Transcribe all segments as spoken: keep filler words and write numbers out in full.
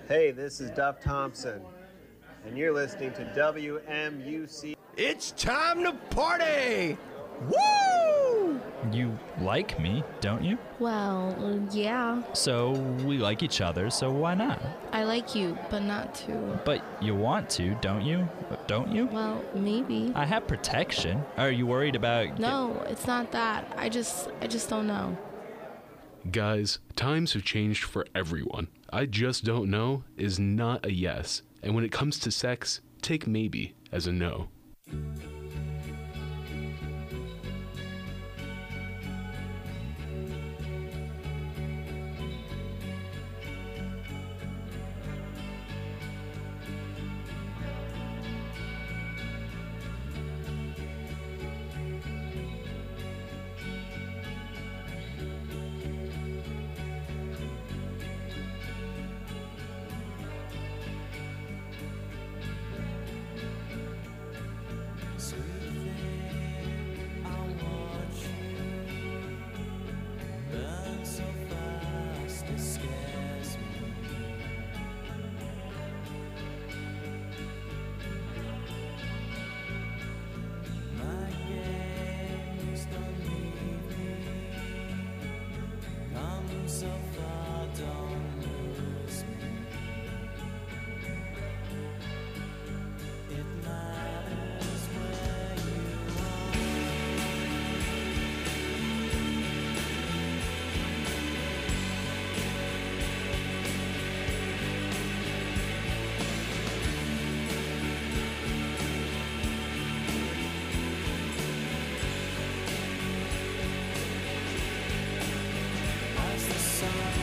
Hey, this is Duff Thompson, and you're listening to W M U C. It's time to party! Woo! You like me, don't you? Well, yeah. So we like each other, so why not? I like you, but not to. But you want to, don't you? Don't you? Well, maybe. I have protection. Are you worried about... No, it's not that. I just, I just don't know. Guys, times have changed for everyone. I just don't know is not a yes. And when it comes to sex, take maybe as a no. As the sun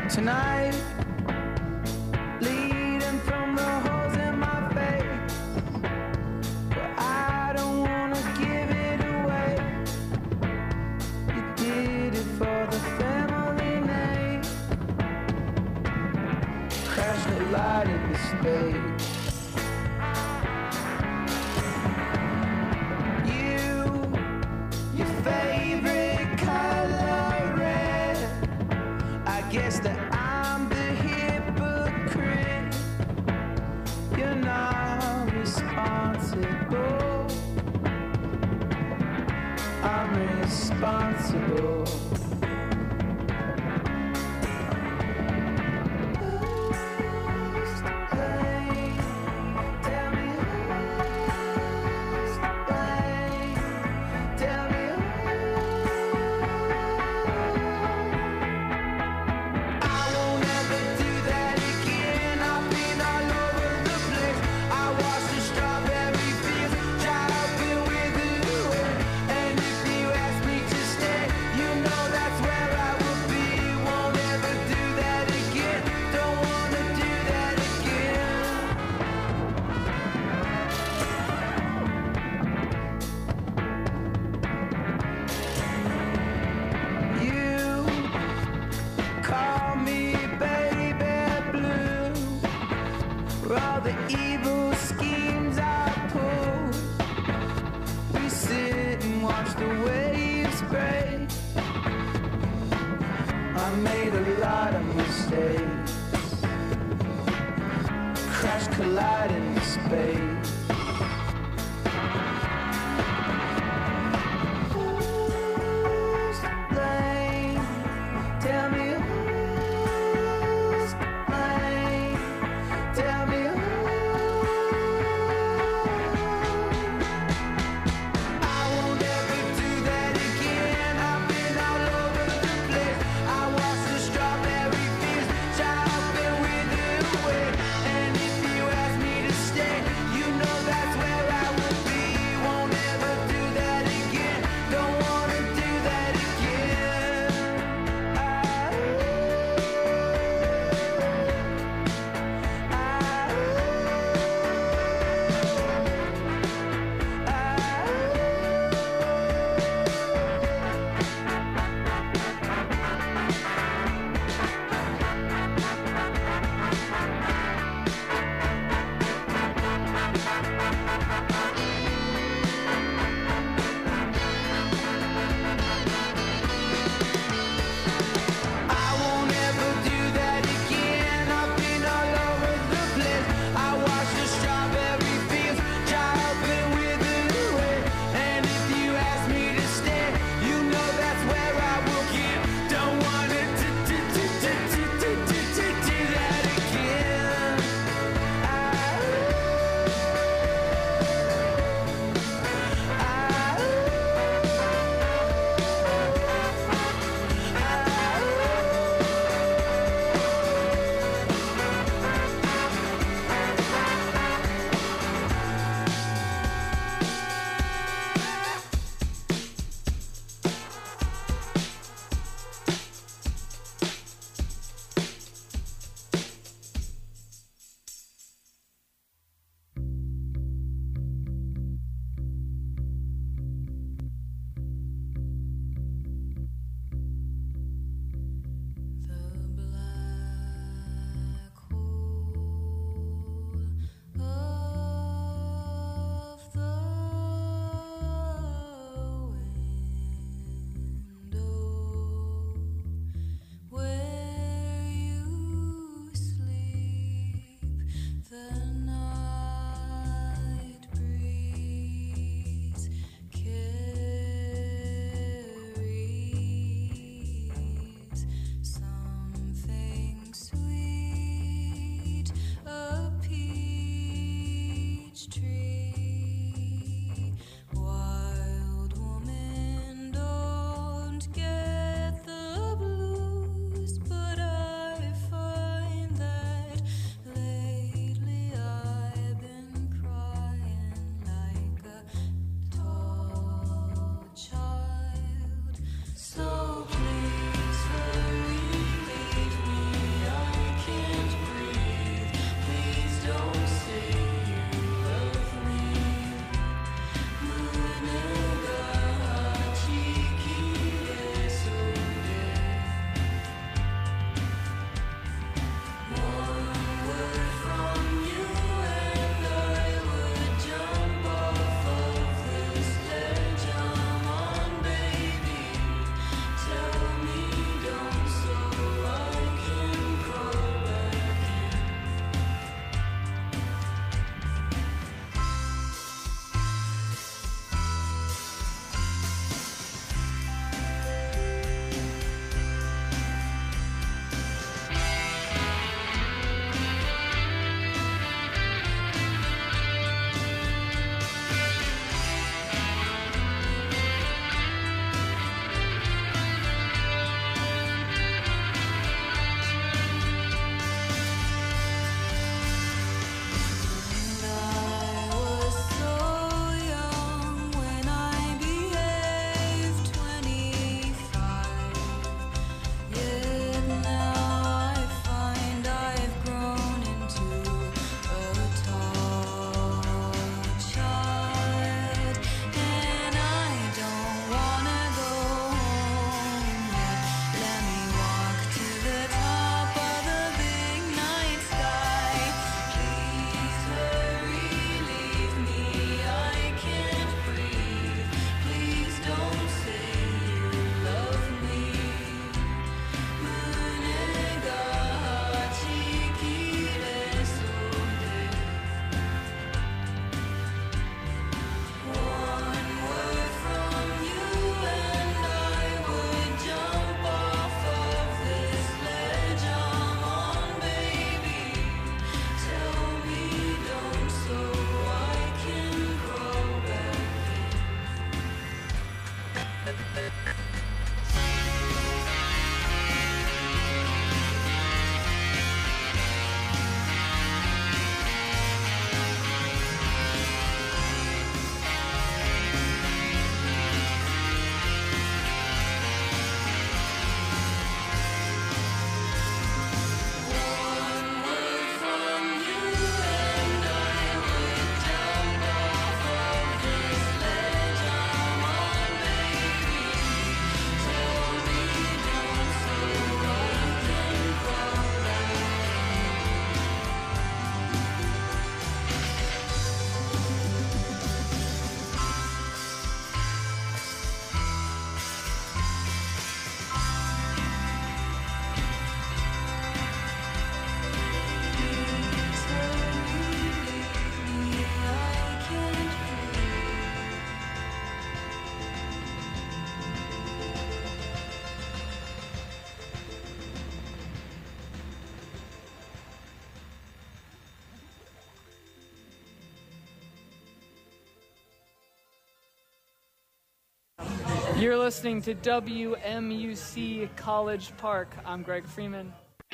tonight, leading from the holes in my face. But I don't wanna give it away. You did it for the family name. Crash the light in the space. Guess that I'm the hypocrite. You're not responsible. I'm responsible. Who's to blame? Tell me who's to blame? Tell me all the evil schemes I pull. We sit and watch the waves break. I made a lot of mistakes. Crash, collide in space. Who's to blame? Tell me who's to blame? Tell me you know You're listening to W M U C College Park. I'm Greg Freeman.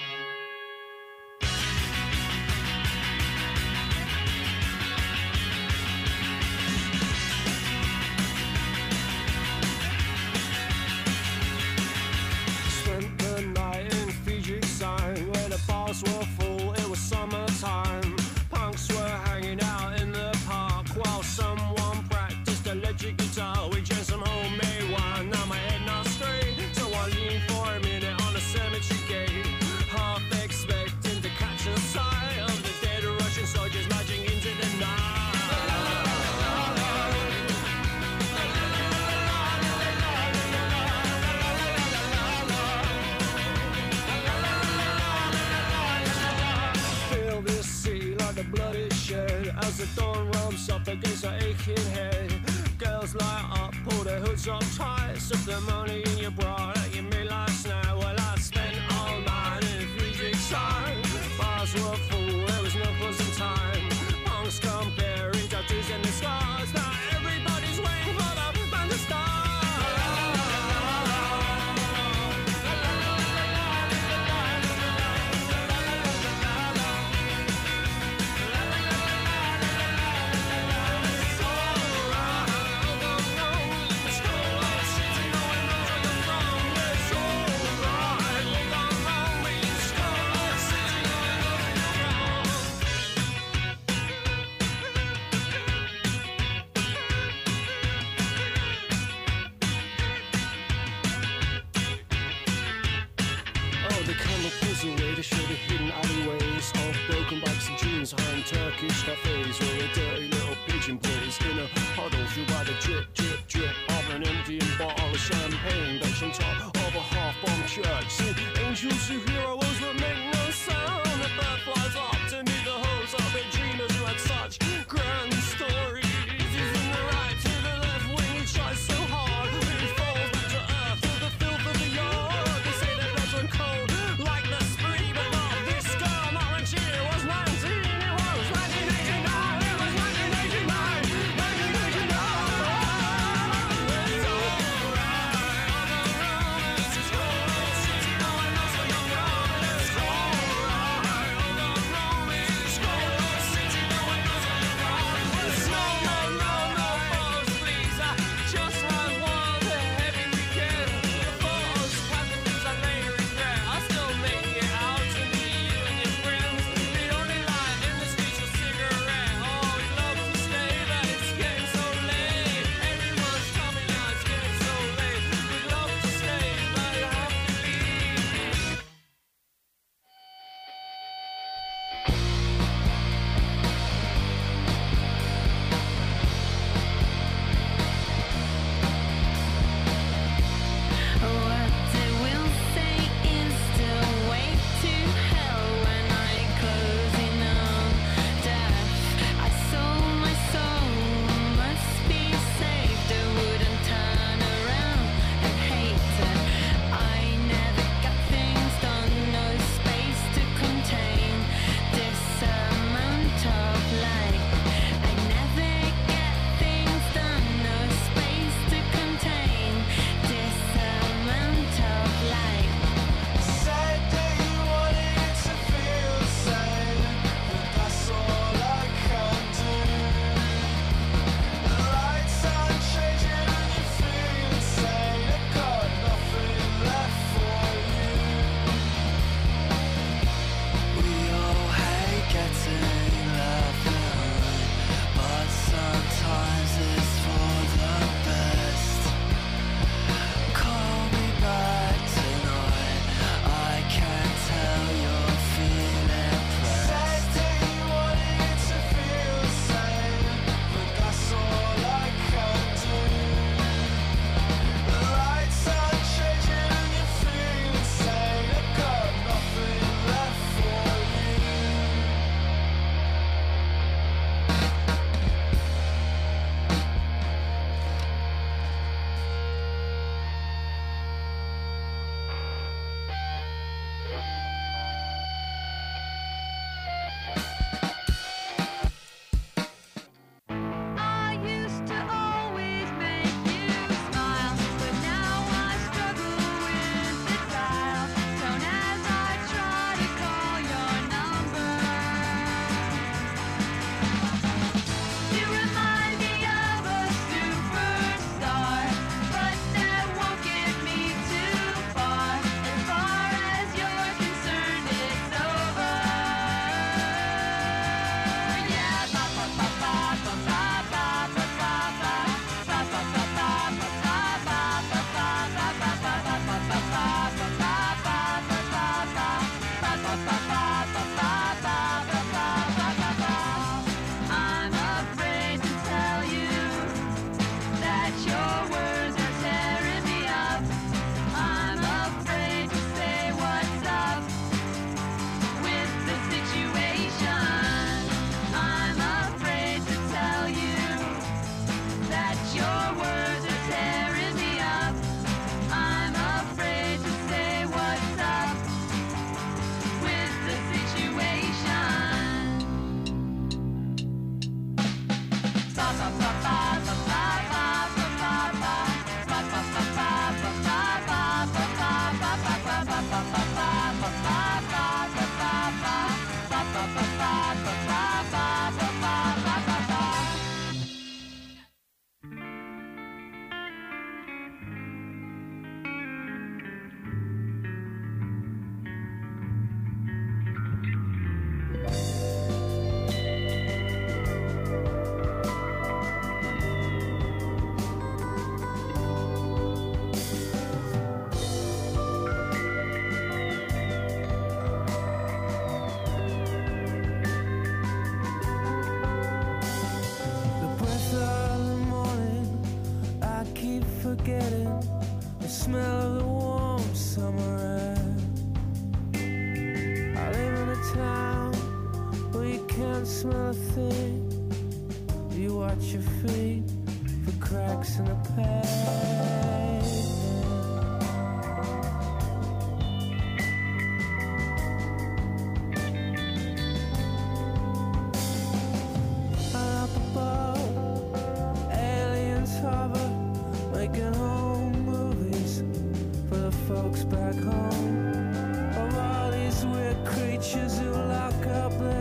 Spent the night in Fiji Sign where the bars were full, it was summertime. Punks were hanging out in the park while someone practiced electric guitar. We drank some homemade wine, now my head not straight, so I leaned for a minute on the cemetery gate, half expecting to catch a sight of the dead Russian soldiers marching into the night. Feel this sea like the blood is shed as the dawn rumps up against her aching head. Girls light up, pull their hoods up tight, slip the money in your bra that you made last night. Well, I spent all night in Fiji Sign. Bars were full, there was no closing time. Punks comparing tattoos and the scars. Now everybody's waiting for the band to start. Oh, the camera pulls away to show the hidden alleyways of broken bikes and jeans behind Turkish cafes where a dirty little pigeon plays in a puddle fueled by the drip, drip, drip of an emptying bottle of champagne baked on top of a half-bombed church. See, angels who hear our woes but make no sound. The bird flies up to meet the hopes of the dreamers who had such grand stories. He's in the right to the left wing, he tries so hard, he falls back to earth to the filth of the yard. They say their blood's run cold like the spree, but not this girl, not when she was nineteen. It was nineteen eighty-nine, it was nineteen eighty-nine, nineteen eighty-nine. It's alright, on the road, it's a cold city, no one knows where you're from.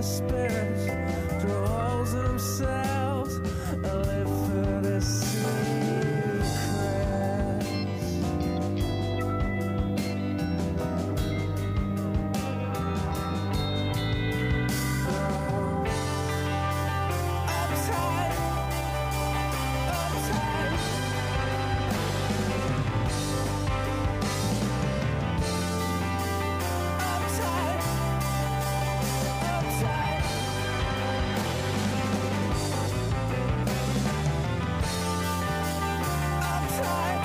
spirits drill holes in themselves and live for the secrets. Uptight, uptight. Uptight, uptight. Uptight,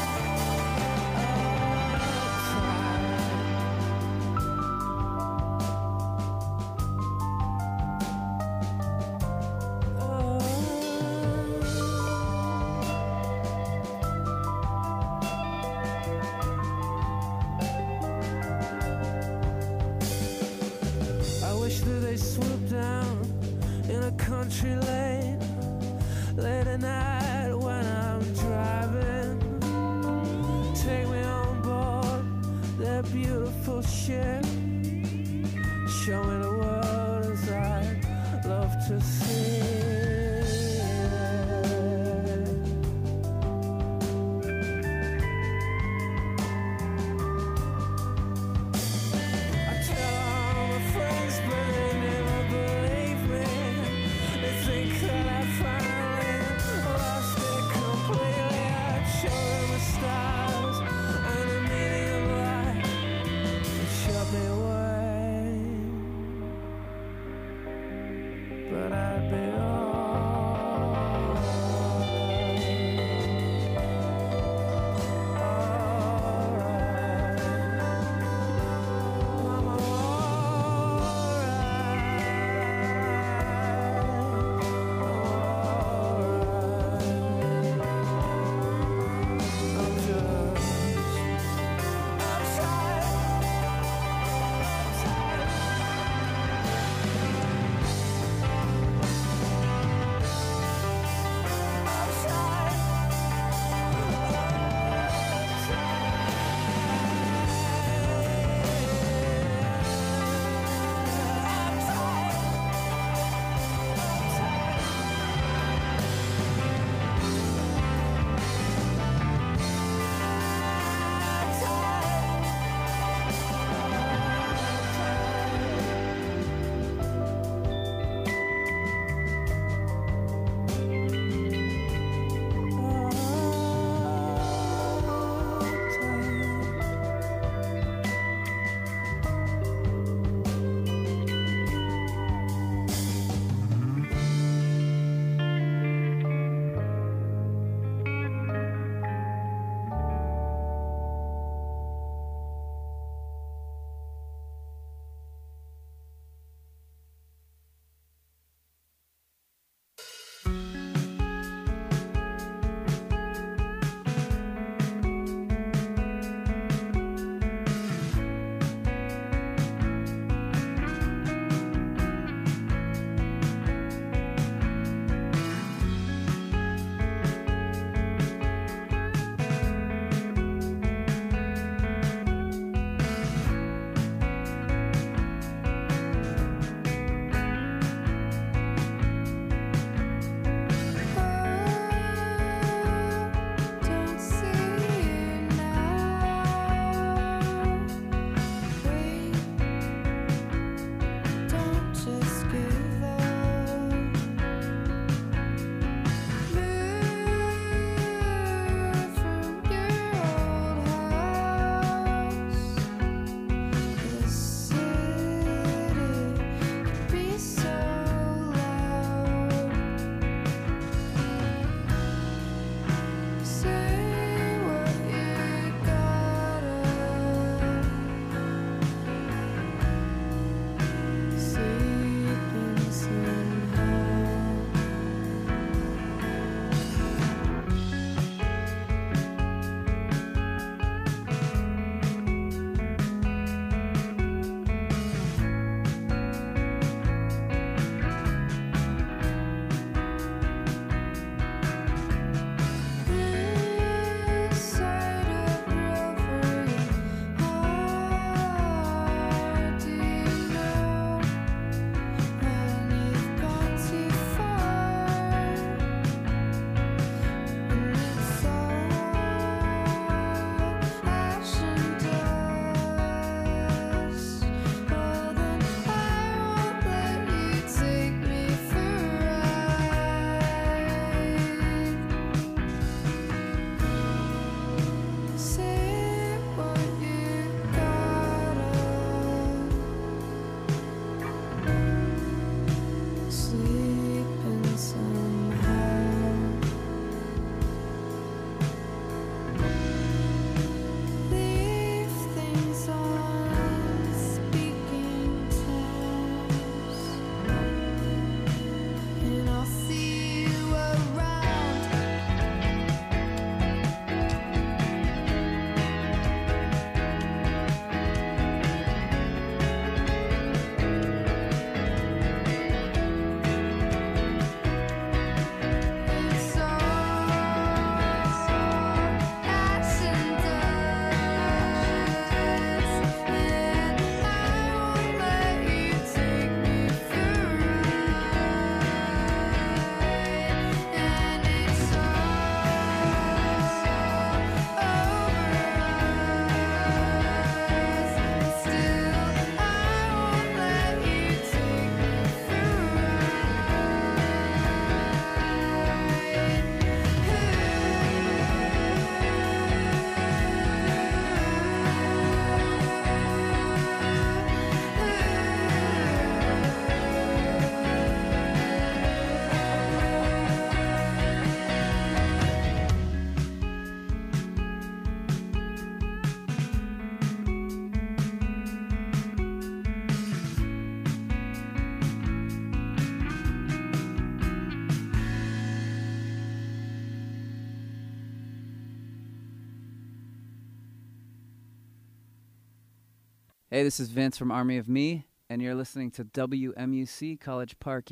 I wish that they swoop down in a country lane late at night when I'm driving. Take me on board their beautiful ship. Show me the world as I'd love to see it. I tell all my friends, but they never believe me. They think that I finally lost it completely. I show them the stars and the meaning of life. They shut me away. Hey, this is Vince from Army of Me, and you're listening to W M U C College Park.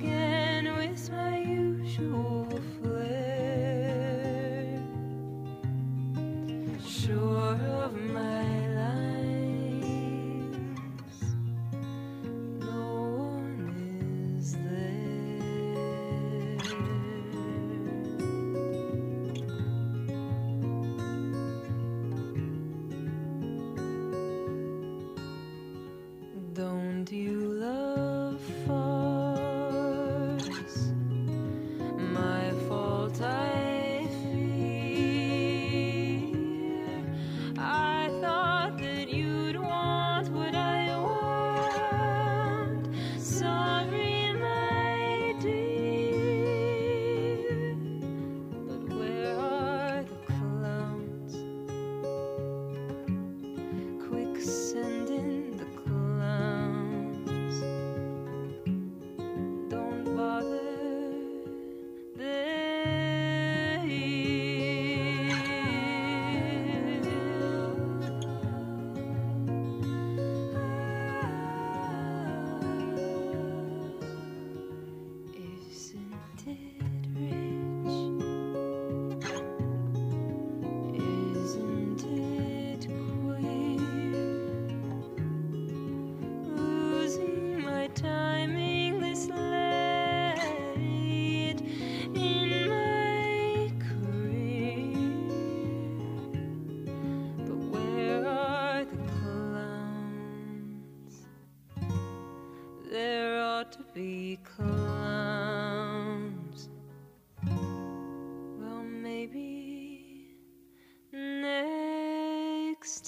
again with my usual flair. Sure of my lines, no one is there. Don't you love farce? My fault I fear. I thought that you'd want what I want. Sorry, my dear. But where are the clowns? Quick, send in the clowns. Don't bother, they're here. Isn't it rich? Isn't it queer? Losing my timing this late in my career. But where are the clowns? There ought to be clowns. Well, maybe next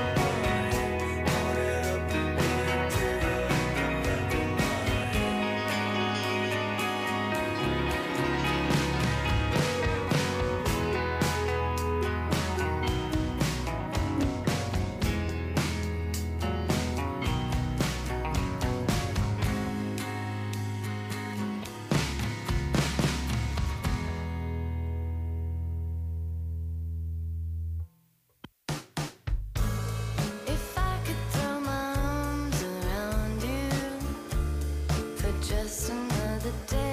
If I could throw my arms around you for just another day.